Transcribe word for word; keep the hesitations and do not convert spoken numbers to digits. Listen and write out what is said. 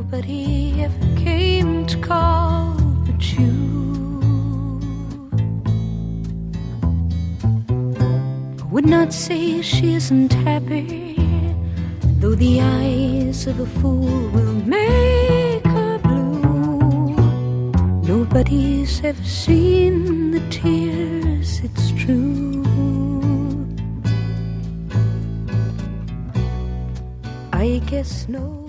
nobody ever came to call but you. I would not say she isn't happy, though the eyes of a fool will make her blue. Nobody's ever seen the tears, it's true. I guess no